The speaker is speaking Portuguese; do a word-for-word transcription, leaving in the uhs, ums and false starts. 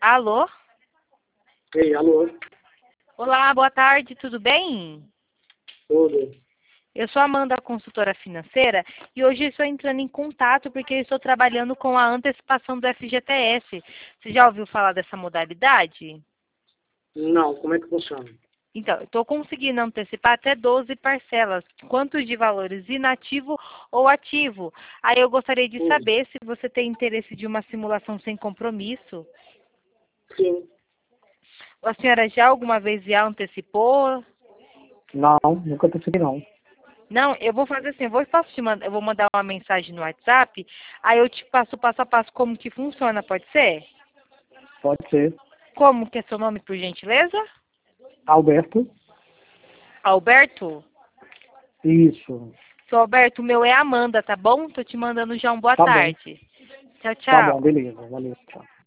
Alô? Ei, alô? Olá, boa tarde, tudo bem? Tudo. Eu sou a Amanda, consultora financeira, e hoje estou entrando em contato porque eu estou trabalhando com a antecipação do F G T S. Você já ouviu falar dessa modalidade? Não, como é que funciona? Então, eu estou conseguindo antecipar até doze parcelas, quantos de valores inativo ou ativo. Aí eu gostaria de Hum, saber se você tem interesse de uma simulação sem compromisso. sim. A senhora já alguma vez já antecipou? Não, nunca percebi não. Não, eu vou fazer assim, eu vou, posso te mandar, eu vou mandar uma mensagem no WhatsApp, aí eu te passo passo a passo como que funciona, pode ser? Pode ser. Como que é seu nome, por gentileza? Alberto? Alberto? Isso. Seu Alberto, o meu é Amanda, tá bom? Tô te mandando já um boa Tá bom. tarde. Tchau, Tá bom, tchau. beleza. Valeu, tchau.